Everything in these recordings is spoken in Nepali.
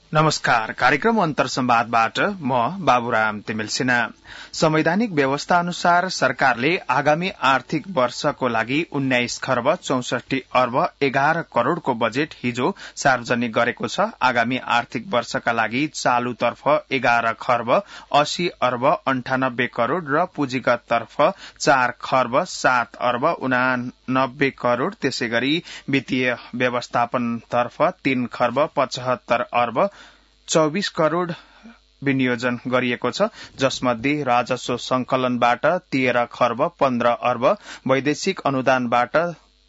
नमस्कार। कार्यक्रम अन्तर संवादबाट म बाबुराम तिमिलसिना। संवैधानिक व्यवस्था अनुसार सरकारले आगामी आर्थिक वर्षको लागि 19 खर्ब 64 अर्ब 11 करोड़को बजेट हिजो सार्वजनिक गरेको छ। आगामी आर्थिक वर्षका लागि चालुतर्फ 11 खर्ब 80 अर्ब 98 करोड़ र पुँजीगततर्फ 4 खर्ब 7 अर्ब 89 करोड़, त्यसैगरी वित्तीय व्यवस्थापनतर्फ 3 खर्ब 75 अर्ब 24 करोड़ विनियोजन गरिएको छ, जसमध्ये राजस्व संकलनबाट 13 खर्ब 15 अर्ब, वैदेशिक अनुदानबाट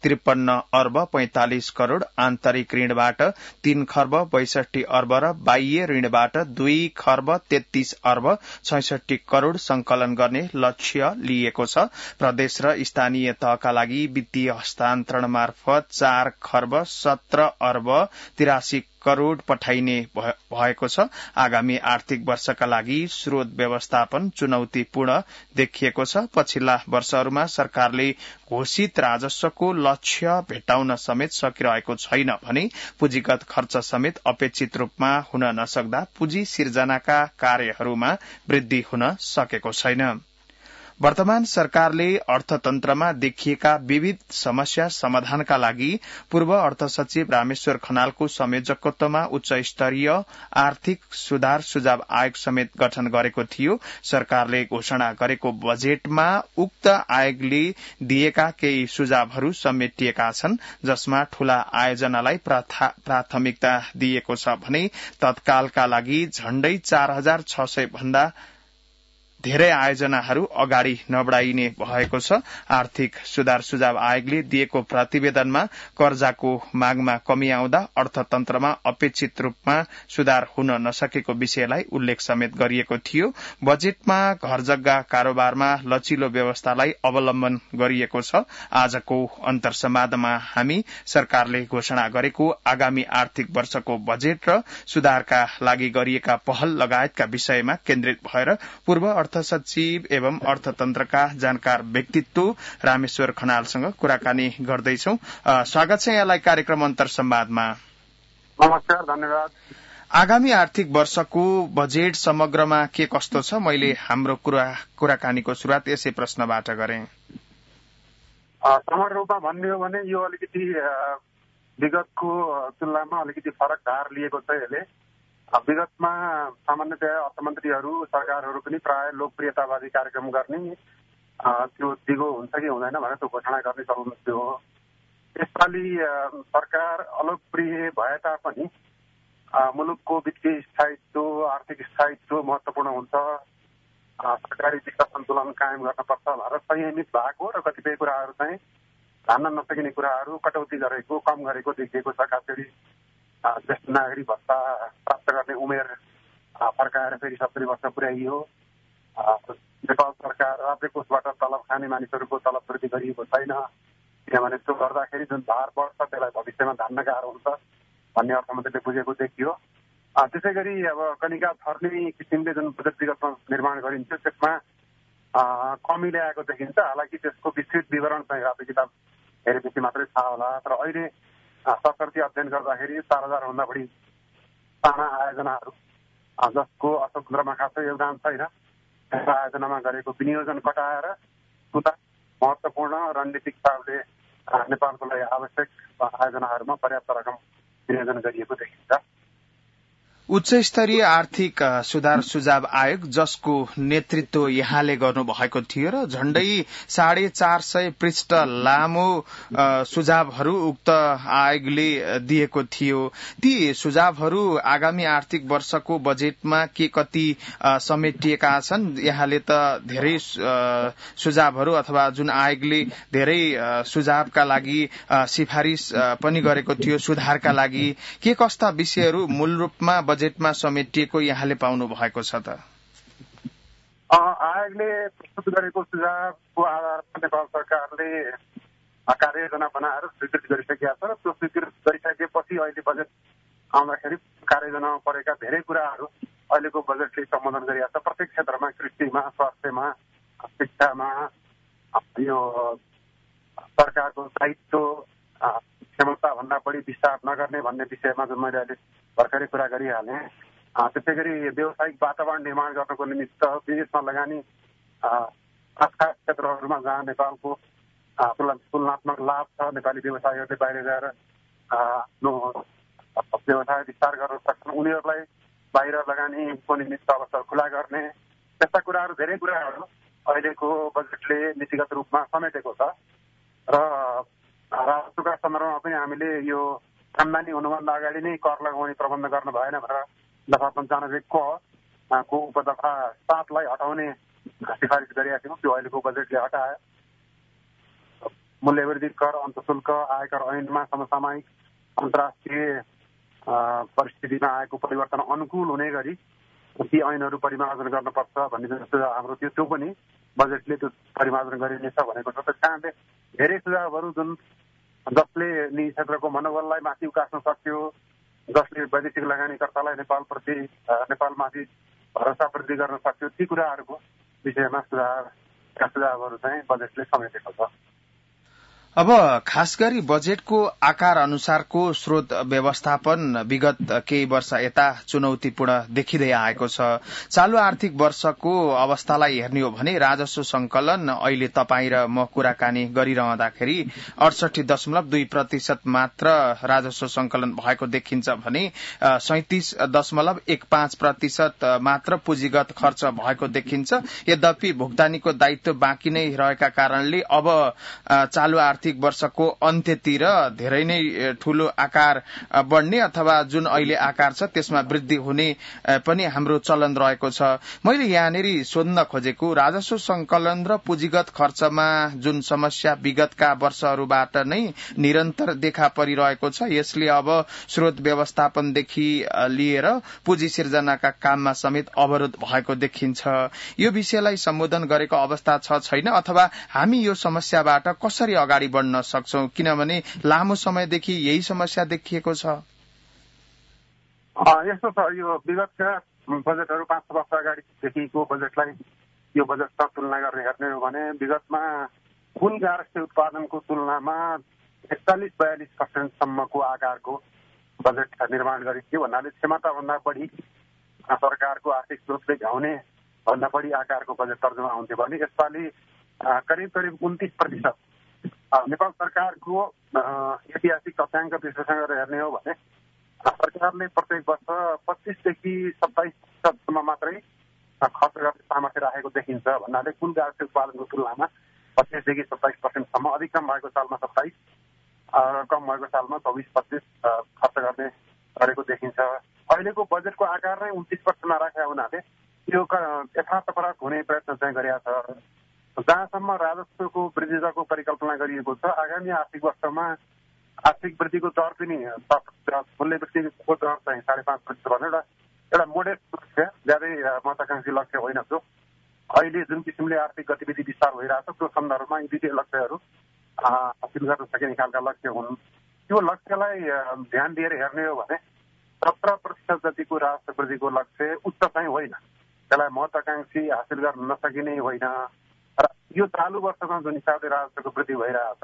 53 अर्ब 45 करोड़, आन्तरिक ऋणबाट 3 खर्ब 62 अर्ब र बाह्य ऋणबाट 2 खर्ब 33 अर्ब 66 करोड़ संकलन गर्ने लक्ष्य लिएको छ। प्रदेश र स्थानीय तहका लागि वित्तीय हस्तान्तरण मार्फत 4 खर्ब 17 अर्ब 83 करोड़ पठाइने भएको छ। आगामी आर्थिक वर्षका लागि स्रोत व्यवस्थापन चुनौतीपूर्ण देखिएको छ। पछिल्ला वर्षहरूमा सरकारले घोषित राजस्वको लक्ष्य भेट्टाउन समेत सकिरहेको छैन भने पुँजीगत खर्च समेत अपेक्षित रूपमा हुन नसक्दा पुँजी सिर्जनाका कार्यहरूमा वृद्धि हुन सकेको छैन। वर्तमान सरकारले अर्थतन्त्रमा देखिएका विविध समस्या समाधानका लागि पूर्व अर्थ सचिव रामेश्वर खनालको संयोजकत्वमा उच्च स्तरीय आर्थिक सुधार सुझाव आयोग समेत गठन गरेको थियो। सरकारले घोषणा गरेको बजेटमा उक्त आयोगले दिएका केही सुझावहरू समेटिएका छन्, जसमा ठूला आयोजनालाई प्राथमिकता दिएको छ भने तत्कालका लागि झण्डै 4600 भन्दा धेरै आयोजनाहरू अगाडि नबढाइने भएको छ। आर्थिक सुधार सुझाव आयोगले दिएको प्रतिवेदनमा कर्जाको मागमा कमी आउँदा अर्थतन्त्रमा अपेक्षित रूपमा सुधार हुन नसकेको विषयलाई उल्लेख समेत गरिएको थियो। बजेटमा घर जग्गा कारोबारमा लचिलो व्यवस्थालाई अवलम्बन गरिएको छ। आजको अन्तर संवादमा हामी सरकारले घोषणा गरेको आगामी आर्थिक वर्षको बजेट र सुधारका लागि गरिएका पहल लगायतका विषयमा केन्द्रित भएर पूर्व अर्थ सचिव एवं अर्थतन्त्रका जानकार व्यक्तित्व रामेश्वर खनालसँग कुराकानी गर्दैछौ। स्वागत छ यहाँलाई कार्यक्रम अन्तर संवादमा। नमस्कार, धन्यवाद। आगामी आर्थिक वर्षको बजेट समग्रमा के कस्तो छ? मैले हाम्रो कुराकानीको शुरूआत यसै प्रश्नबाट गरेँ। समग्र रूपमा भन्ने हो भने यो अलिकति विगतको तुलनामा अलिकति फरक धार लिएको छ। यसले विगतमा सामान्यतया अर्थमन्त्रीहरू सरकारहरू पनि प्राय लोकप्रियतावादी कार्यक्रम गर्ने, त्यो दिगो हुन्छ कि हुँदैन भनेर त्यो घोषणा गर्ने चलन थियो। यसपालि सरकार अलोकप्रिय भए तापनि मुलुकको वित्तीय स्थायित्व, आर्थिक स्थायित्व महत्वपूर्ण हुन्छ, सरकारी वित्त सन्तुलन कायम गर्नुपर्छ भनेर संयमित भएको र कतिपय कुराहरू चाहिँ धान्न नसकिने कुराहरू कटौती गरेको, कम गरेको देखिएको छ। खास गरी ज्येष्ठ नागरिक भत्ता प्राप्त गर्ने उमेर फर्काएर फेरि 70 वर्ष पुर्याइयो। नेपाल सरकार राज्य कोषबाट तलब खाने मानिसहरूको तलब वृद्धि गरिएको छैन, किनभने त्यो गर्दाखेरि जुन भार बढ्छ त्यसलाई भविष्यमा धान्न गाह्रो हुन्छ भन्ने अर्थमन्त्रीले बुझेको देखियो। त्यसै गरी अब कनिका छर्ने किसिमले जुन बजेट विगतमा निर्माण गरिन्थ्यो त्यसमा कमी ल्याएको देखिन्छ। हालाकि त्यसको विस्तृत विवरण चाहिँ रातो किताब हेरेपछि मात्रै थाहा होला। तर अहिले सरस्वती अध्ययन गर्दाखेरि 4000 भन्दा बढी साना आयोजनाहरू जसको अर्थतन्त्रमा खासै योगदान छैन, त्यस्ता आयोजनामा गरेको विनियोजन घटाएर उता महत्वपूर्ण रणनीतिक हिसाबले नेपालको लागि आवश्यक आयोजनाहरूमा पर्याप्त रकम विनियोजन गरिएको देखिन्छ। उच्च स्तरीय आर्थिक सुधार सुझाव आयोग, जसको नेतृत्व यहाँले गर्नुभएको थियो र झण्डै 450 पृष्ठ लामो सुझावहरू उक्त आयोगले दिएको थियो, ती सुझावहरू आगामी आर्थिक वर्षको बजेटमा के कति समेटिएका छन्? यहाँले त धेरै सुझावहरू अथवा जुन आयोगले धेरै सुझावका लागि सिफारिस पनि गरेको थियो सुधारका लागि, के कस्ता विषयहरू मूल रूपमा बजेटमा समेटिएको यहाँले पाउनु भएको छ त? आयोगले प्रस्तुत गरेको सुझावको आधारमा नेपाल सरकारले कार्ययोजना बनाएर स्वीकृत गरिसकेका छ र त्यो स्वीकृत गरिसकेपछि अहिले बजेट आउँदाखेरि कार्ययोजनामा परेका धेरै कुराहरू अहिलेको बजेटले सम्बोधन गरिरहेको छ। प्रत्येक क्षेत्रमा, कृषिमा, स्वास्थ्यमा, शिक्षामा, यो सरकारको दायित्व, क्षमता भन्दा बढी विस्तार नगर्ने भन्ने विषयमा जुन मैले अहिले भर्खरै कुरा गरिहालेँ। त्यसै गरी व्यावसायिक वातावरण निर्माण गर्नको निमित्त विदेशमा लगानी खास क्षेत्रहरूमा जहाँ नेपालको तुलनात्मक लाभ छ, नेपाली व्यवसायीहरूले बाहिर गएर आफ्नो व्यवसाय विस्तार गर्न सक्छन्, उनीहरूलाई बाहिर लगानीको निमित्त अवसर खुला गर्ने, त्यस्ता कुराहरू धेरै कुराहरू अहिलेको बजेटले नीतिगत रूपमा समेटेको छ। र राजस्वका सन्दर्भमा पनि हामीले यो आम्दानी हुनुभन्दा अगाडि नै कर लगाउने प्रबन्ध गर्न भएन भनेर दफा 95 को उपदफा 7 लाई हटाउने सिफारिस गरेका थियौँ। त्यो अहिलेको बजेटले हटायो। मूल्यवृद्धि कर, अन्तशुल्क, आयकर ऐनमा समसामयिक अन्तर्राष्ट्रिय परिस्थितिमा आएको परिवर्तन अनुकूल हुने गरी ती ऐनहरू परिमार्जन गर्नुपर्छ भन्ने जुन सुझाव हाम्रो थियो, त्यो पनि बजेटले त्यो परिमार्जन गरिनेछ भनेको छ। त्यस कारणले धेरै सुझावहरू जसले निजी क्षेत्रको मनोबललाई माथि उकास्न सक्यो, जसले वैदेशिक लगानीकर्तालाई नेपालमाथि भरोसा वृद्धि गर्न सक्यो, ती कुराहरूको विषयमा सुझावहरू चाहिँ बजेटले समेटेको छ। अब खास गरी बजेटको आकार अनुसारको स्रोत व्यवस्थापन विगत केही वर्ष यता चुनौतीपूर्ण देखिँदै आएको छ। चालू आर्थिक वर्षको अवस्थालाई हेर्ने हो भने राजस्व संकलन अहिले तपाईँ र म कुराकानी गरिरहँदाखेरि 68.2% मात्र राजस्व संकलन भएको देखिन्छ भने 37.15% मात्र पुँजीगत खर्च भएको देखिन्छ। यद्यपि भुक्तानीको दायित्व बाँकी नै रहेका कारणले अब चालू आर्थिक वर्षको अन्त्यतिर धेरै नै ठूलो आकार बढ्ने अथवा जुन अहिले आकार छ त्यसमा वृद्धि हुने पनि हाम्रो चलन रहेको छ। मैले यहाँनिर सोध्न खोजेको राजस्व संकलन र पुँजीगत खर्चमा जुन समस्या विगतका वर्षहरूबाट नै निरन्तर देखा परिरहेको छ, यसले अब स्रोत व्यवस्थापनदेखि लिएर पुँजी सिर्जनाका काममा समेत अवरोध भएको देखिन्छ। यो विषयलाई सम्बोधन गरेको अवस्था छ छैन, अथवा हामी यो समस्याबाट कसरी अगाडि बढ्न सक्छौं, किनभने लामो समयदेखि यही समस्या देखिएको छ। यस्तो छ, यो विगतका बजेटहरू 5 वर्ष अगाडिदेखिको बजेटलाई यो बजेटसँग तुलना गर्ने हो भने विगतमा कुल गार्हस्थ्य उत्पादनको तुलनामा 41-42% सम्मको आकारको बजेट निर्माण गरिन्थ्यो। भन्नाले क्षमताभन्दा बढी सरकारको आर्थिक स्रोतले भ्याउने भन्दा बढी आकारको बजेट तर्जुमा हुन्थ्यो भने यसपालि करिब 29%। नेपाल सरकारको ऐतिहासिक तथ्याङ्क विश्लेषण गरेर हेर्ने हो भने सरकारले प्रत्येक वर्ष 25 देखि 27% मात्रै खर्च गर्ने सामर्थ्य राखेको देखिन्छ। भन्नाले कुल गार्हस्थ्य उत्पादनको तुलनामा 25 देखि 27% सम्म, अधिकतम भएको सालमा 27, कम भएको सालमा 24-25 खर्च गरेको देखिन्छ। अहिलेको बजेटको आकार नै 29% राखेका हुनाले यो यथार्थपरक हुने प्रयत्न चाहिँ गरेका छ। जहाँसम्म राजस्वको वृद्धि दरको परिकल्पना गरिएको छ, आगामी आर्थिक वर्षमा आर्थिक वृद्धिको दर पनि मूल्य वृद्धिको दर चाहिँ 5.5% भनेर एउटा मोडेस्ट लक्ष्य, ज्यादै महत्वाकांक्षी लक्ष्य होइन। जो अहिले जुन किसिमले आर्थिक गतिविधि विस्तार भइरहेछ त्यो सन्दर्भमा यी दुईटै लक्ष्यहरू हासिल गर्न सकिने खालका लक्ष्य हुन्। त्यो लक्ष्यलाई ध्यान दिएर हेर्ने हो भने 17% जतिको राजस्व वृद्धिको लक्ष्य उच्च चाहिँ होइन, त्यसलाई महत्वाकांक्षी हासिल गर्न नसकिने होइन। र यो चालू वर्षमा जुन हिसाबले राजस्वको वृद्धि भइरहेछ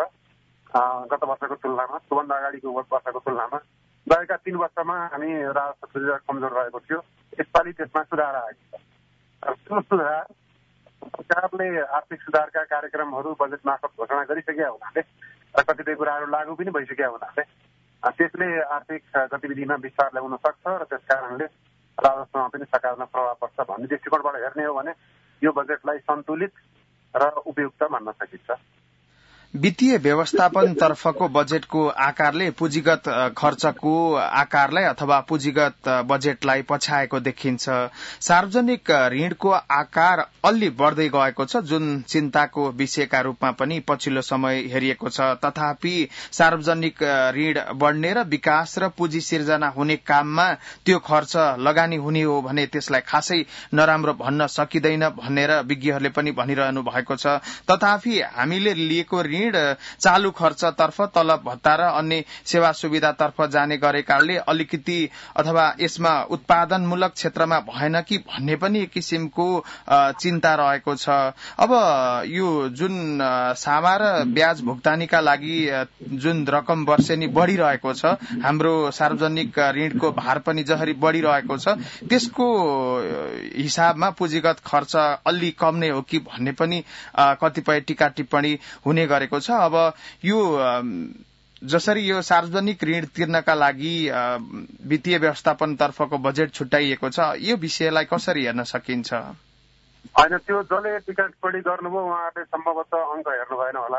गत वर्षको तुलनामा, त्योभन्दा अगाडिको वर्षको तुलनामा गएका 3 वर्षमा हामी राजस्व वृद्धि दर कमजोर रहेको थियो। यसपालि त्यसमा सुधार आएको छ। त्यो सुधार सरकारले आर्थिक सुधारका कार्यक्रमहरू बजेट मार्फत घोषणा गरिसकेका हुनाले र कतिपय कुराहरू लागू पनि भइसकेका हुनाले त्यसले आर्थिक गतिविधिमा विस्तार ल्याउन सक्छ र त्यस कारणले राजस्वमा पनि सकारात्मक प्रभाव पर्छ भन्ने दृष्टिकोणबाट हेर्ने हो भने यो बजेटलाई सन्तुलित र उपयुक्त मान्न सकिन्छ। वित्तीय व्यवस्थापन तर्फको बजेटको आकारले पुँजीगत खर्चको आकारलाई अथवा पुँजीगत बजेटलाई पछ्याएको देखिन्छ। सार्वजनिक ऋणको आकार अलि बढ्दै गएको छ, जुन चिन्ताको विषयका रूपमा पनि पछिल्लो समय हेरिएको छ। तथापि सार्वजनिक ऋण बढ्ने र विकास र पुँजी सिर्जना हुने काममा त्यो खर्च लगानी हुने हो भने त्यसलाई खासै नराम्रो भन्न सकिँदैन भनेर विज्ञहरूले पनि भनिरहनु भएको छ। तथापि हामीले लिएको ऋण ऋण चालू खर्चतर्फ, तलब भत्ता र अन्य सेवा सुविधातर्फ जाने गरेकाले अलिकति अथवा यसमा उत्पादनमूलक क्षेत्रमा भएन कि भन्ने पनि एक किसिमको चिन्ता रहेको छ। अब यो जुन सामा र ब्याज भुक्तानीका लागि जुन रकम वर्षेनी बढ़िरहेको छ, हाम्रो सार्वजनिक ऋणको भार पनि जसरी बढ़िरहेको छ, त्यसको हिसाबमा पुँजीगत खर्च अलि कम नै हो कि भन्ने पनि कतिपय टीका टिप्पणी हुने गरेको छ। अब यो जसरी यो सार्वजनिक ऋण तिर्नका लागि वित्तीय व्यवस्थापनतर्फको बजेट छुट्याइएको छ, यो विषयलाई कसरी हेर्न सकिन्छ? होइन, त्यो जसले टीका टिप्पणी गर्नुभयो उहाँहरूले सम्भवतः अङ्क हेर्नु भएन होला।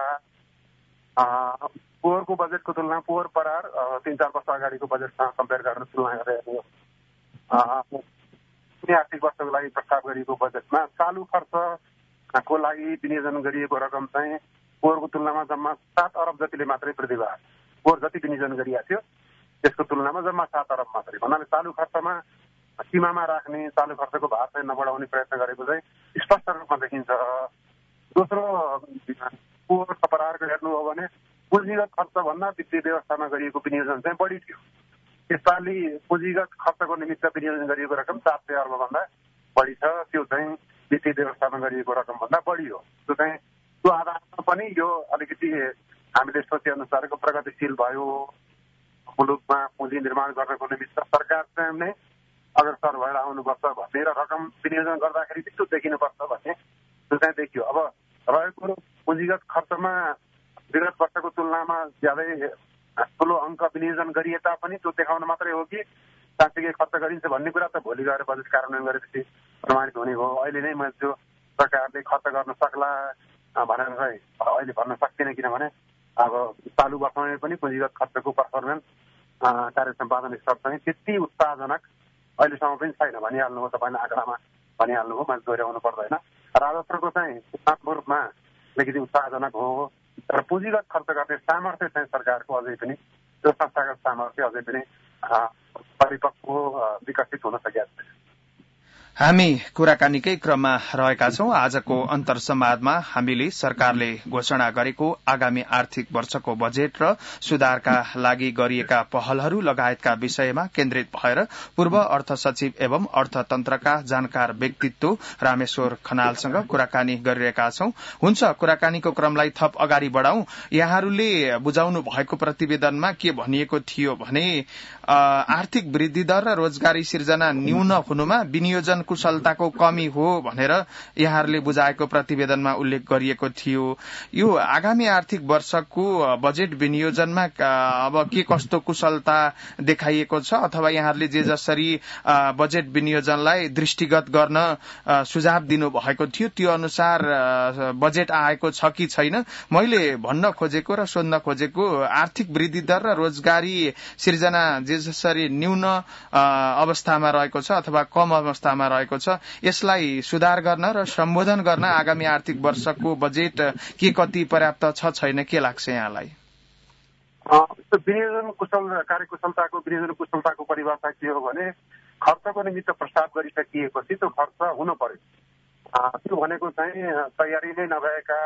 पोहोरको बजेटको तुलना पोहोर परार 3-4 वर्ष अगाडिको बजेटसँग कम्पेयर गर्न तुलना गरेर हेर्नु आर्थिक वर्षको लागि प्रस्ताव गरिएको बजेटमा चालू खर्चको लागि विनियोजन गरिएको रकम चाहिँ पोहोरको तुलनामा जम्मा 7 अरब जतिले मात्रै वृद्धि भयो। पोहोर जति विनियोजन गरिएको थियो त्यसको तुलनामा जम्मा 7 अरब मात्रै। भन्नाले चालू खर्चमा सीमामा राख्ने, चालू खर्चको भार चाहिँ नबढाउने प्रयत्न गरेको चाहिँ स्पष्ट रूपमा देखिन्छ। दोस्रो, पोहोर परारको हेर्नु हो भने पुँजीगत खर्चभन्दा वित्तीय व्यवस्थामा गरिएको विनियोजन चाहिँ बढी थियो। यसपालि पुँजीगत खर्चको निमित्त विनियोजन गरिएको रकम 400 अर्बभन्दा बढी छ। त्यो चाहिँ वित्तीय व्यवस्थामा गरिएको रकमभन्दा बढी हो। त्यो आधारमा पनि यो अलिकति हामीले सोचे अनुसारको प्रगतिशील भयो। मुलुकमा पुँजी निर्माण गर्नको निमित्त सरकार चाहिँ नै अग्रसर भएर आउनुपर्छ भन्ने र रकम विनियोजन गर्दाखेरि त्यस्तो देखिनुपर्छ भन्ने त्यो चाहिँ देखियो। अब रहेको पुँजीगत खर्चमा विगत वर्षको तुलनामा ज्यादै ठुलो अङ्क विनियोजन गरिए तापनि त्यो देखाउन मात्रै हो कि साँच्चै खर्च गरिन्छ भन्ने कुरा त भोलि गएर बजेट कार्यान्वयन गरेपछि प्रमाणित हुने हो। अहिले नै मैले त्यो सरकारले खर्च गर्न सक्ला भनेर चाहिँ अहिले भन्न सक्दिनँ, किनभने अब चालु वर्षमा पनि पुँजीगत खर्चको पर्फर्मेन्स कार्य सम्पादन स्तर चाहिँ त्यति उत्साहजनक अहिलेसम्म पनि छैन भनिहाल्नु हो। तपाईँले आँकडामा भनिहाल्नु हो, मैले दोहोऱ्याउनु पर्दैन। राजस्वको चाहिँ तुलनात्मक रूपमा अलिकति उत्साहजनक हो, तर पुँजीगत खर्च गर्ने सामर्थ्य चाहिँ सरकारको अझै पनि, त्यो संस्थागत सामर्थ्य अझै पनि परिपक्व विकसित हुन सकेका छैन। हामी कुराकानीकै क्रममा रहेका छौं। आजको अन्तर संवादमा हामीले सरकारले घोषणा गरेको आगामी आर्थिक वर्षको बजेट र सुधारका लागि गरिएका पहलहरू लगायतका विषयमा केन्द्रित भएर पूर्व अर्थ सचिव एवं अर्थतन्त्रका जानकार व्यक्तित्व रामेश्वर खनालसँग कुराकानी गरिरहेका छौं। हुन्छ, कुराकानीको क्रमलाई थप अगाडि बढ़ाउँ। यहाँहरूले बुझाउनु भएको प्रतिवेदनमा के भनिएको थियो भने आर्थिक वृद्धि दर र रोजगारी सिर्जना न्यून हुनुमा विनियोजन कुशलताको कमी हो भनेर यहाँहरूले बुझाएको प्रतिवेदनमा उल्लेख गरिएको थियो। यो आगामी आर्थिक वर्षको बजेट विनियोजनमा अब के कस्तो कुशलता देखाइएको छ, अथवा यहाँहरूले जे जसरी बजेट विनियोजनलाई दृष्टिगत गर्न सुझाव दिनु भएको थियो त्यो अनुसार बजेट आएको छ कि छैन? मैले भन्न खोजेको र सोध्न खोजेको आर्थिक वृद्धि दर र रोजगारी सिर्जना जे जसरी न्यून अवस्थामा रहेको छ अथवा कम अवस्थामा रहेको छ, यसलाई सुधार गर्न र सम्बोधन गर्न आगामी आर्थिक वर्षको बजेट के कति पर्याप्त छ छैन, के लाग्छ यहाँलाई? विनियोजन कार्यकुशलताको विनियोजन कुशलताको परिभाषा के हो भने खर्चको निमित्त प्रस्ताव गरिसकिएपछि त्यो खर्च हुन पर्यो। त्यो भनेको चाहिँ तयारी नै नभएका,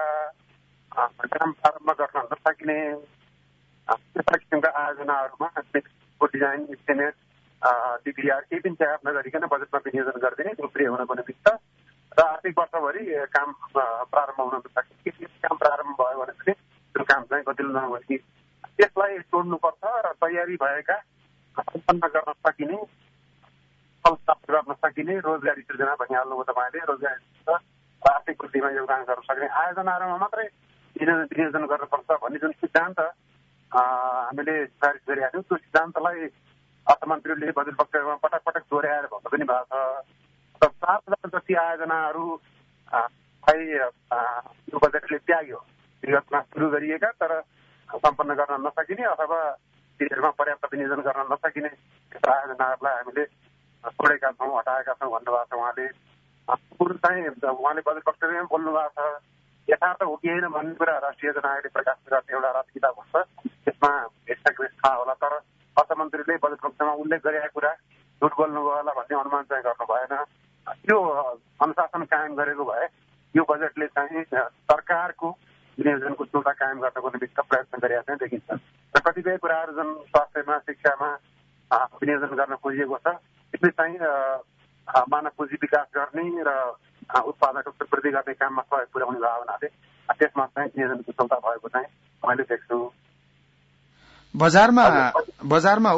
काम प्रारम्भ गर्न नसकिने त्यस्ता किसिमका आयोजनाहरूमा डिजाइन, इस्टिमेट, डिपिआर केही पनि तयार नगरिकन बजेटमा विनियोजन गरिदिने लोकप्रिय हुनको निमित्त र आर्थिक वर्षभरि काम प्रारम्भ हुन नसक्ने, काम प्रारम्भ भयो भने पनि त्यो काम चाहिँ गतिलो नहुने, त्यसलाई तोड्नुपर्छ र तयारी भएका सम्पन्न गर्न सकिने, गर्न सकिने रोजगारी सृजना भनिहाल्नुभयो तपाईँले। रोजगारी आर्थिक वृद्धिमा योगदान गर्न सक्ने आयोजनाहरूमा मात्रै विनियोजन गर्नुपर्छ भन्ने जुन सिद्धान्त हामीले सिफारिस गरेका थियौँ, त्यो सिद्धान्तलाई अर्थमन्त्रीले बजेट वक्तव्यमा पटक पटक दोहोऱ्याएर भन्नु पनि भएको छ। 7,000 जति आयोजनाहरू यो बजेटले त्याग्यो, विगतमा सुरु गरिएका तर सम्पन्न गर्न नसकिने अथवा तिनीहरूमा पर्याप्त विनियोजन गर्न नसकिने आयोजनाहरूलाई हामीले छोडेका छौँ, हटाएका छौँ भन्नुभएको छ उहाँले। कुरो चाहिँ उहाँले बजेट वक्तव्यमा बोल्नु भएको छ, यथार्थ हो कि होइन भन्ने कुरा राष्ट्रिय जनआयोगले प्रकाश गर्ने एउटा रात किताब हुन्छ, त्यसमा भेट्टाकृत थाहा होला। तर अर्थमन्त्रीले बजेट वक्तव्यमा उल्लेख गरेका कुरा झुट बोल्नुभयो होला भन्ने अनुमान चाहिँ गर्नु भएन। त्यो अनुशासन कायम गरेको भए यो बजेटले चाहिँ सरकारको विनियोजनको सुविधा कायम गर्नको निमित्त प्रयत्न गरेका चाहिँ देखिन्छ र कतिपय कुराहरू जुन स्वास्थ्यमा शिक्षामा विनियोजन गर्न खोजिएको छ त्यसले चाहिँ मानव पुँजी विकास गर्ने र उत्पादकता वृद्धि गर्ने काममा सहयोग पुर्याउने भएको हुनाले त्यसमा चाहिँ विनियोजनको सुविधा भएको चाहिँ मैले देख्छु। बजारमा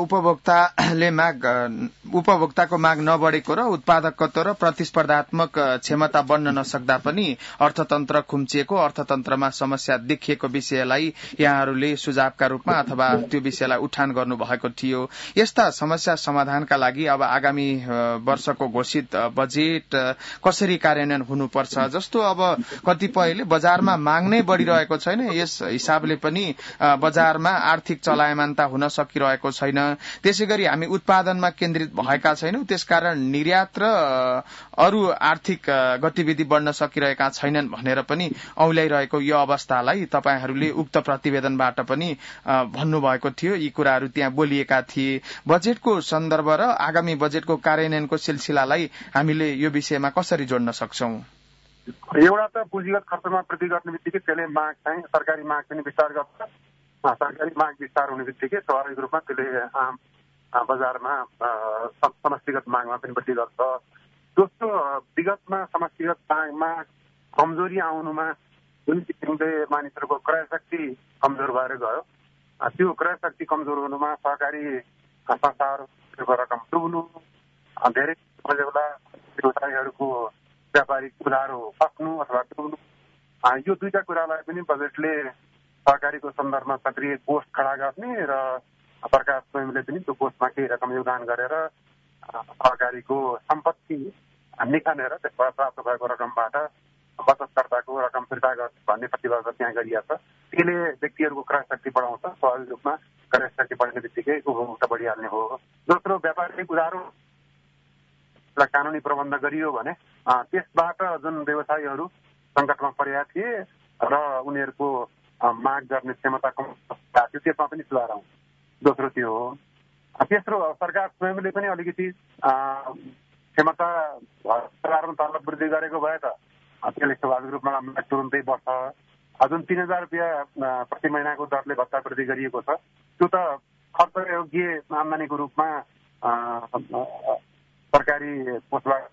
उपभोक्ताको माग नबढेको र उत्पादकत्व र प्रतिस्पर्धात्मक क्षमता बन्न नसक्दा पनि अर्थतन्त्र खुम्चिएको, अर्थतन्त्रमा समस्या देखिएको विषयलाई यहाँहरूले सुझावका रूपमा अथवा त्यो विषयलाई उठान गर्नु भएको थियो। यस्ता समस्या समाधानका लागि अब आगामी वर्षको घोषित बजेट कसरी कार्यान्वयन हुनुपर्छ? जस्तो अब कतिपयले बजारमा माग नै बढ़िरहेको छैन, यस हिसाबले पनि बजारमा आर्थिक चलायमानता हुन सकिरहेको छैन, त्यसै गरी हामी उत्पादनमा केन्द्रित भएका छैनौं, त्यसकारण निर्यात र अरू आर्थिक गतिविधि बढ्न सकिरहेका छैनन् भनेर पनि औल्याइरहेको यो अवस्थालाई तपाईहरूले उक्त प्रतिवेदनबाट पनि भन्नुभएको थियो। यी कुराहरू त्यहाँ बोलिएका थिए। बजेटको सन्दर्भ र आगामी बजेटको कार्यान्वयनको सिलसिलालाई हामीले यो विषयमा कसरी जोड्न सक्छौं? एउटा त पुँजीगत खर्चमा वृद्धि गर्ने बित्तिकै त्यसले माग चाहिँ सरकारी माग पनि विस्तार गर्छ। सरकारी माग विस्तार हुने बित्तिकै स्वाभाविक रूपमा त्यसले आम बजारमा समष्टिगत मागमा पनि वृद्धि गर्छ। दोस्रो, विगतमा समष्टिगत मागमा कमजोरी आउनुमा जुन किसिमले मानिसहरूको क्रय शक्ति कमजोर भएर गयो, त्यो क्रय शक्ति कमजोर हुनुमा सहकारी संस्थाहरूको रकम डुब्नु, धेरै बेला व्यवसायीहरूको व्यापारिक उधारो फस्नु अथवा डुब्नु, यो दुईटा कुरालाई पनि बजेटले सहकारीको सन्दर्भमा सक्रिय कोष खडा गर्ने र सरकार स्वयंले पनि त्यो कोषमा केही रकम योगदान गरेर सहकारीको सम्पत्ति निखानेर त्यसबाट प्राप्त भएको रकमबाट बचतकर्ताको रकम फिर्ता गर्ने भन्ने प्रतिबद्धता त्यहाँ गरिएको छ। त्यसले व्यक्तिहरूको क्रय शक्ति बढाउँछ। स्वाभाविक रूपमा क्रय शक्ति बढ्ने बित्तिकै उपभोक्ता बढिहाल्ने हो। दोस्रो, व्यापारिक उधारोलाई कानूनी प्रबन्ध गरियो भने त्यसबाट जुन व्यवसायीहरू सङ्कटमा परेका थिए र उनीहरूको माग गर्ने क्षमता कम थियो, त्यसमा पनि सुधार आउँछ। दोस्रो त्यो हो। तेस्रो, सरकार स्वयंले पनि अलिकति क्षमता तलब वृद्धि गरेको भए त त्यसले स्वाभाविक रूपमा तुरुन्तै बढ्छ। जुन 3,000 रुपियाँ प्रति महिनाको दरले भत्ता वृद्धि गरिएको छ, त्यो त खर्च योग्य आमदानीको रूपमा सरकारी कोषबाट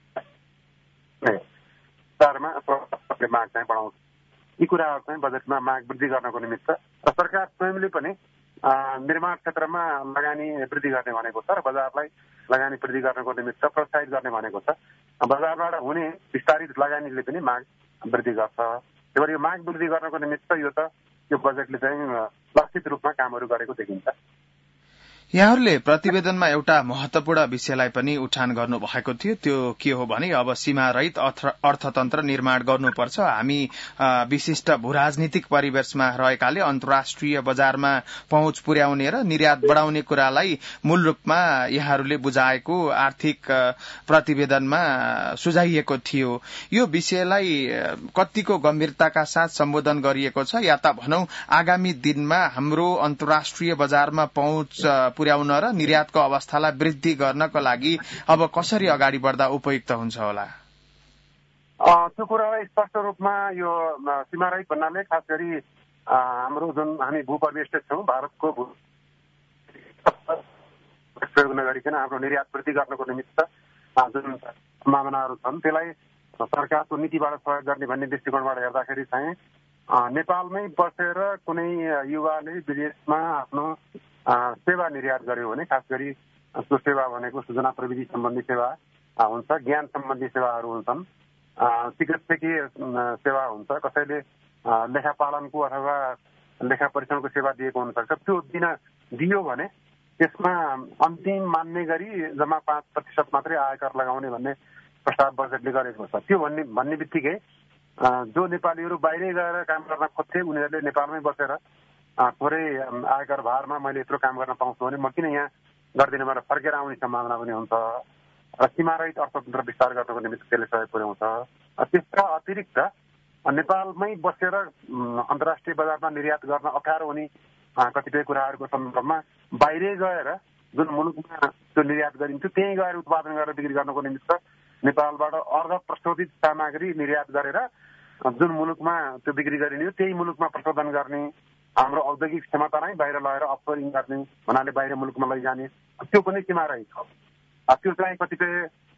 माग चाहिँ बढाउँछ। यी कुराहरू चाहिँ बजेटमा माग वृद्धि गर्नको निमित्त र सरकार स्वयंले पनि निर्माण क्षेत्रमा लगानी वृद्धि गर्ने भनेको छ र बजारलाई लगानी वृद्धि गर्नको निमित्त प्रोत्साहित गर्ने भनेको छ। बजारबाट हुने विस्तारित लगानीले पनि माग वृद्धि गर्छ। त्यही भएर यो माग वृद्धि गर्नको निमित्त यो बजेटले चाहिँ लक्षित रूपमा कामहरू गरेको देखिन्छ। यहाँहरूले प्रतिवेदनमा एउटा महत्वपूर्ण विषयलाई पनि उठान गर्नु भएको थियो। त्यो के हो भने अब सीमारहित अर्थतन्त्र निर्माण गर्नुपर्छ। हामी विशिष्ट भूराजनीतिक परिवेशमा रहेकाले अन्तर्राष्ट्रिय बजारमा पहुँच पुर्याउने र निर्यात बढाउने कुरालाई मूल रूपमा यहाँहरूले बुझाएको आर्थिक प्रतिवेदनमा सुझाइएको थियो। यो विषयलाई कतिको गम्भीरताका साथ सम्बोधन गरिएको छ, या त भनौं आगामी दिनमा हाम्रो अन्तर्राष्ट्रिय बजारमा पहुँच पुर्याउन र निर्यातको अवस्थालाई वृद्धि गर्नको लागि अब कसरी अगाडि बढ्दा उपयुक्त हुन्छ होला? त्यो कुरालाई स्पष्ट रूपमा यो सीमारहित भन्नाले खास गरी हाम्रो जुन हामी भूपरिवेष्टित छौँ, भारतको प्रयोग नगरिकन हाम्रो निर्यात वृद्धि गर्नको निमित्त जुन सम्भावनाहरू छन् त्यसलाई सरकारको नीतिबाट सहयोग गर्ने भन्ने दृष्टिकोणबाट हेर्दाखेरि चाहिँ नेपालमै बसेर कुनै युवाले विदेशमा आफ्नो सेवा निर्यात गर्यो भने, खास गरी त्यो सेवा भनेको सूचना प्रविधि सम्बन्धी सेवा हुन्छ, ज्ञान सम्बन्धी सेवाहरू हुन्छन्, चिकित्सकीय सेवा हुन्छ, कसैले लेखापालनको अथवा लेखा परीक्षणको सेवा दिएको हुनसक्छ। त्यो दियो भने त्यसमा अन्तिम मान्ने गरी जम्मा 5% मात्रै आयकर लगाउने भन्ने प्रस्ताव बजेटले गरेको छ। त्यो भन्ने बित्तिकै जो नेपालीहरू बाहिरै गएर काम गर्न खोज्थे उनीहरूले नेपालमै बसेर थोरै आयकर भारमा मैले यत्रो काम गर्न पाउँछु भने म किन यहाँ गर्दिनँ भनेर फर्केर आउने सम्भावना पनि हुन्छ र सीमारहित अर्थतन्त्र विस्तार गर्नको निमित्त त्यसले सहयोग पुर्याउँछ। त्यसका अतिरिक्त नेपालमै बसेर अन्तर्राष्ट्रिय बजारमा निर्यात गर्न अप्ठ्यारो हुने कतिपय कुराहरूको सन्दर्भमा बाहिरै गएर जुन मुलुकमा त्यो निर्यात गरिन्थ्यो त्यहीँ गएर उत्पादन गरेर बिक्री गर्नको निमित्त नेपालबाट अर्ध प्रशोधित सामग्री निर्यात गरेर जुन मुलुकमा त्यो बिक्री गरिने हो त्यही मुलुकमा प्रशोधन गर्ने, हाम्रो औद्योगिक क्षमता नै बाहिर लगेर अफसोरिङ गर्ने भन्नाले बाहिर मुलुकमा लैजाने, त्यो पनि सीमा रहेछ। त्यो चाहिँ कतिपय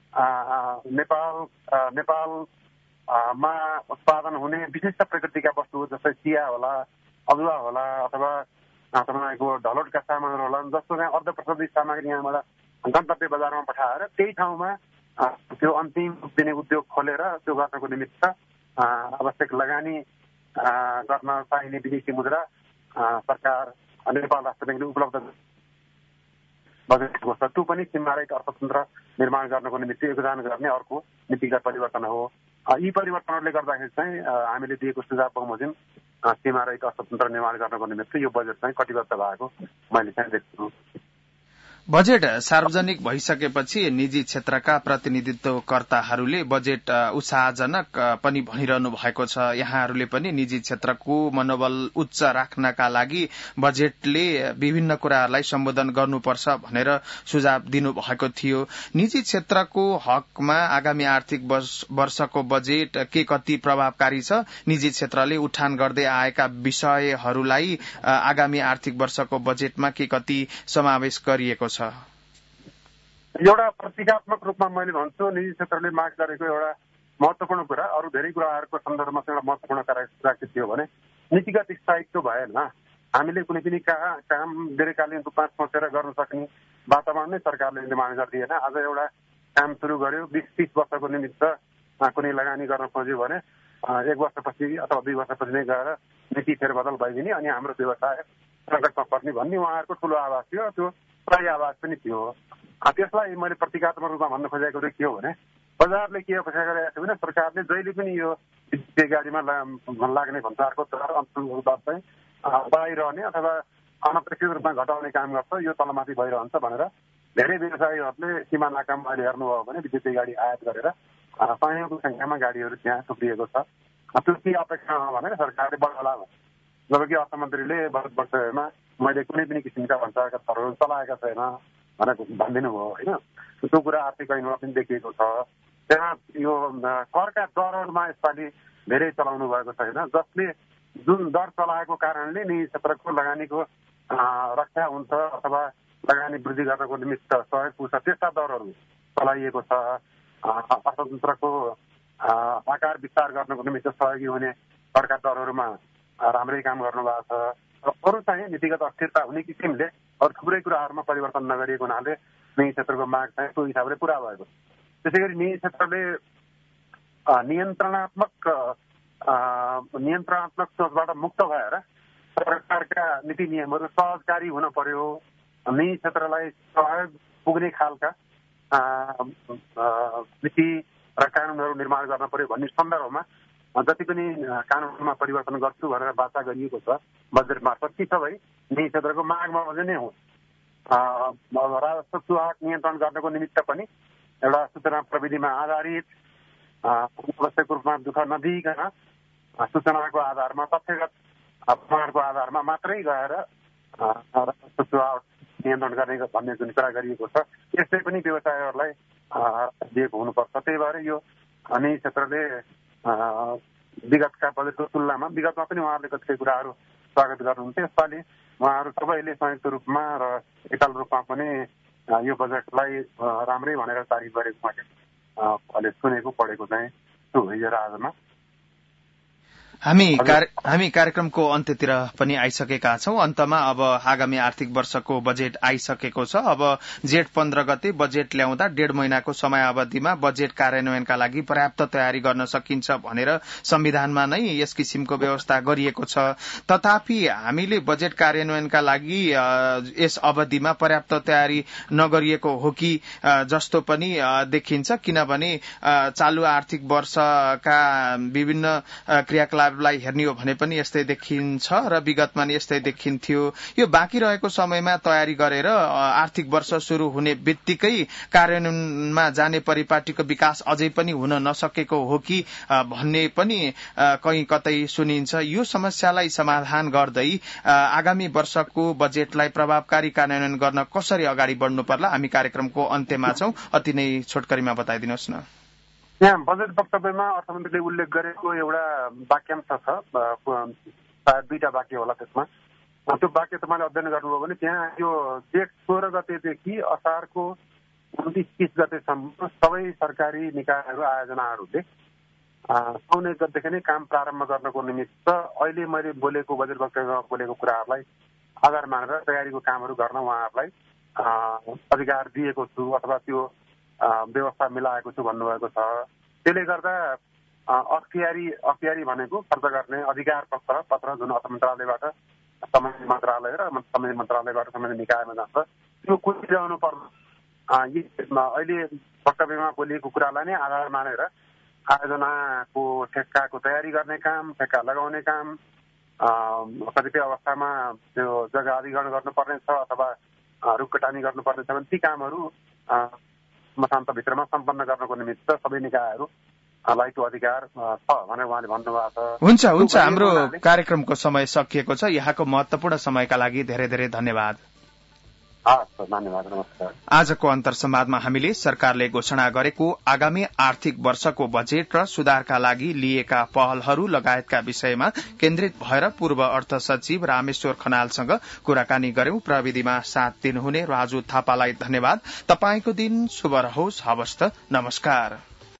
नेपालमा उत्पादन हुने विशिष्ट प्रकृतिका वस्तु जस्तै चिया होला, अदुवा होला, अथवा तपाईँको ढलोटका सामानहरू होला, जस्तो चाहिँ अर्धप्रशोधित सामग्री यहाँबाट गन्तव्य बजारमा पठाएर त्यही ठाउँमा त्यो अन्तिम दिने उद्योग खोलेर त्यो गर्नको निमित्त आवश्यक लगानी गर्न चाहिने विदेशी मुद्रा सरकार नेपाल राष्ट्र ब्याङ्कले उपलब्ध बजेटको छ। त्यो पनि सीमारहित अर्थतन्त्र निर्माण गर्नको निमित्त योगदान गर्ने अर्को नीतिगत परिवर्तन हो। यी परिवर्तनहरूले गर्दाखेरि चाहिँ हामीले दिएको सुझाव बमोजिम सीमारहित अर्थतन्त्र निर्माण गर्नको निमित्त यो बजेट चाहिँ कटिबद्ध भएको मैले चाहिँ देख्छु। बजेट सार्वजनिक भइसकेपछि निजी क्षेत्रका प्रतिनिधित्वकर्ताहरूले बजेट उत्साहजनक पनि भनिरहनु भएको छ। यहाँहरूले पनि निजी क्षेत्रको मनोबल उच्च राख्नका लागि बजेटले विभिन्न कुराहरूलाई सम्बोधन गर्नुपर्छ भनेर सुझाव दिनु भएको थियो। निजी क्षेत्रको हकमा आगामी आर्थिक वर्षको बजेट के कति प्रभावकारी छ? निजी क्षेत्रले उठान गर्दै आएका विषयहरूलाई आगामी आर्थिक वर्षको बजेटमा के कति समावेश गरिएको छ? एउटा प्रतीकात्मक रूपमा मैले भन्छु, निजी क्षेत्रले माग गरेको एउटा महत्वपूर्ण कुरा, अरू धेरै कुराहरूको सन्दर्भमा चाहिँ एउटा महत्वपूर्ण कुरा के थियो भने नीतिगत स्थायित्व भएन। हामीले कुनै पनि काम दीर्घकालीन रूपमा सोचेर गर्न सक्ने वातावरण नै सरकारले निर्माण गरिदिएन। आज एउटा काम सुरु गर्यो, 20-30 वर्षको निमित्त कुनै लगानी गर्न खोज्यो भने 1 वर्षपछि अथवा 2 वर्षपछि नै गएर नीति फेरबदल भइदिने अनि हाम्रो व्यवसाय सङ्कटमा पर्ने भन्ने उहाँहरूको ठुलो आवाज थियो। त्यो सही आवाज पनि थियो। त्यसलाई मैले प्रतीकात्मक रूपमा भन्न खोजेको के हो भने बजारले के अपेक्षा गरेको छ भने सरकारले जहिले पनि यो विद्युतीय गाडीमा लाग्ने भन्सारको दर अन्तर्गत चाहिँ बढाइरहने अथवा अनपेक्षित रूपमा घटाउने काम गर्छ, यो तलमाथि भइरहन्छ भनेर धेरै व्यवसायीहरूले सीमा नाकामा अहिले हेर्नुभयो भने विद्युतीय गाडी आयात गरेर सयौंको संख्यामा गाडीहरू त्यहाँ थुप्रिएको छ। त्यो के अपेक्षा भनेर सरकारले बढाला, जबकि अर्थमन्त्रीले बजेट वर्षमा मैले कुनै पनि किसिमका भन्सारका दरहरू चलाएका छैन भनेर भनिदिनु भयो होइन। त्यो कुरा आर्थिक ऐनमा पनि देखिएको छ। त्यहाँ यो करका दरहरूमा यसपालि धेरै चलाउनु भएको छैन, जसले जुन दर चलाएको कारणले निजी क्षेत्रको लगानीको रक्षा हुन्छ अथवा लगानी वृद्धि गर्नको निमित्त सहयोग पुग्छ त्यस्ता दरहरू चलाइएको छ। अर्थतन्त्रको आकार विस्तार गर्नको निमित्त सहयोगी हुने सरकार दरहरूमा राम्रै काम गर्नुभएको छ। अरू चाहिँ नीतिगत अस्थिरता हुने किसिमले अरू थुप्रै कुराहरूमा परिवर्तन नगरिएको हुनाले निजी क्षेत्रको माग चाहिँ त्यो हिसाबले पुरा भएको। त्यसै गरी निजी क्षेत्रले नियन्त्रणात्मक सोचबाट मुक्त भएर सरकारका नीति नियमहरू सहजकारी हुन पर्यो। निजी क्षेत्रलाई सहयोग पुग्ने खालका नीति र कानुनहरू निर्माण गर्न पर्यो भन्ने सन्दर्भमा जति पनि कानुनमा परिवर्तन गर्छु भनेर वाचा गरिएको छ बजेट मार्फत ती सबै निजी क्षेत्रको मागमा नै हो। राजस्व सुहाग नियन्त्रण गर्नको निमित्त पनि एउटा सूचना प्रविधिमा आधारित आवश्यक रूपमा दुःख नदिइकन सूचनाको आधारमा तथ्यगत प्रमाणको आधारमा मात्रै गएर राजस्व सुहाग नियन्त्रण गर्ने भन्ने जुन कुरा गरिएको छ यसले पनि व्यवसायहरूलाई दिएको हुनुपर्छ। त्यही भएर यो निजी क्षेत्रले विगतका बजेटको तुलनामा विगतमा पनि उहाँहरूले कतिपय कुराहरू स्वागत गर्नुहुन्थ्यो। यसपालि उहाँहरू सबैले संयुक्त रूपमा र एकाल रूपमा पनि यो बजेटलाई राम्रै भनेर तारिफ गरेको मैले अहिले सुनेको पढेको चाहिँ छु हिजो आजमा। हामी कार्यक्रमको अन्त्यतिर पनि आइसकेका छौं। अन्तमा अब आगामी आर्थिक वर्षको बजेट आइसकेको छ। अब जेठ 15 गते बजेट ल्याउँदा 1.5 महिनाको समयावधिमा बजेट कार्यान्वयनका लागि पर्याप्त तयारी गर्न सकिन्छ भनेर संविधानमा नै यस किसिमको व्यवस्था गरिएको छ। तथापि हामीले बजेट कार्यान्वयनका लागि यस अवधिमा पर्याप्त तयारी नगरिएको हो कि जस्तो पनि देखिन्छ, किनभने चालू आर्थिक वर्षका विभिन्न क्रियाकलाप हेर्ने हो भने पनि यस्तै देखिन्छ र विगतमा नि यस्तै देखिन्थ्यो। यो बाँकी रहेको समयमा तयारी गरेर आर्थिक वर्ष शुरू हुने बित्तिकै कार्यान्वयनमा जाने परिपाटीको विकास अझै पनि हुन नसकेको हो कि भन्ने पनि कहीँ कतै सुनिन्छ। यो समस्यालाई समाधान गर्दै आगामी वर्षको बजेटलाई प्रभावकारी कार्यान्वयन गर्न कसरी अगाडि बढ्नु पर्ला हामी कार्यक्रमको अन्त्यमा छौं। अति नै छोटकरीमा बताइदिनुहोस् न। यहाँ बजेट वक्तव्यमा अर्थमन्त्रीले उल्लेख गरेको एउटा वाक्यांश छ, सायद 2टा वाक्य होला त्यसमा। त्यो वाक्य तपाईँले अध्ययन गर्नुभयो भने त्यहाँ यो जेठ 16 गतेदेखि असारको 29-30 गतेसम्म सबै सरकारी निकायहरू आयोजनाहरूले साउन 1 गतेदेखि नै काम प्रारम्भ गर्नको निमित्त अहिले मैले बोलेको बजेट वक्तव्यमा बोलेको कुराहरूलाई आधार मानेर तयारीको कामहरू गर्न उहाँहरूलाई अधिकार दिएको छु अथवा त्यो व्यवस्था मिलाएको छु भन्नुभएको छ। त्यसले गर्दा अख्तियारी भनेको खर्च गर्ने अधिकार पत्र जुन अर्थ मन्त्रालयबाट सम्बन्धित मन्त्रालय र सम्बन्धित मन्त्रालयबाट सम्बन्धित निकायमा जान्छ त्यो कुरिरहनु पर्छ। अहिले वक्तव्यमा बोलिएको कुरालाई नै आधार मानेर आयोजनाको ठेक्काको तयारी गर्ने काम, ठेक्का लगाउने काम, कतिपय अवस्थामा त्यो जग्गा अधिग्रहण गर्नुपर्ने छ अथवा रुखकटानी गर्नुपर्ने छ भने ती कामहरू मसान्तभित्रमा सम्पन्न गर्नको निमित्त सबै निकायहरूलाई त्यो अधिकार छ भनेर उहाँले भन्नुभएको छ। हुन्छ, हाम्रो कार्यक्रमको समय सकिएको छ। यहाँको महत्वपूर्ण समयका लागि धेरै धेरै धन्यवाद। धन्यवाद, नमस्कार। आजको अन्तर संवादमा हामीले सरकारले घोषणा गरेको आगामी आर्थिक वर्षको बजेट र सुधारका लागि लिएका पहलहरू लगायतका विषयमा केन्द्रित भएर पूर्व अर्थ सचिव रामेश्वर खनालसँग कुराकानी गर्यौं। प्रविधिमा साथ दिनुहुने राजु थापालाई धन्यवाद। तपाईको दिन शुभ रहोस्। हवस् त, नमस्कार।